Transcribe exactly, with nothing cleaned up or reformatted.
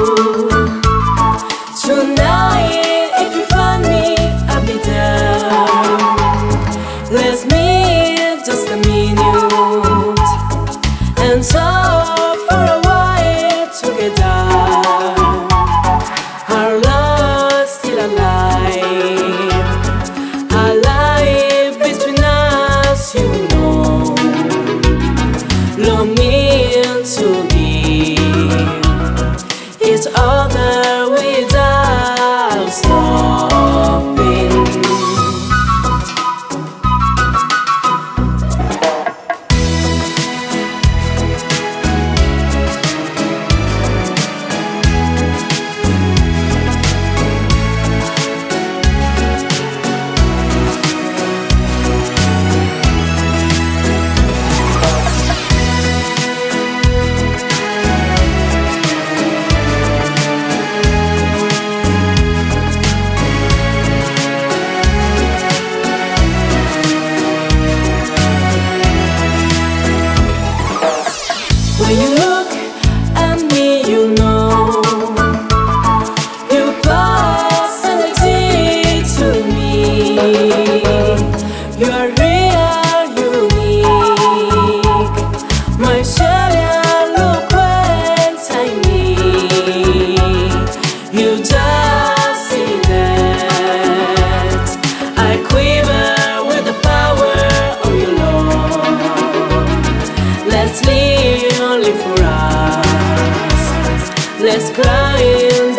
Tonight, if you find me, I'll be there. Let's meet just a minute and talk for a while together. Our love's still alive, alive between us, you know. Love means to give each other without stopping. When you look at me, you know you pass energy to me. You are real, unique. My shell look when I need. You just see that I quiver with the power of your love. Let's live only for us. Let's cry in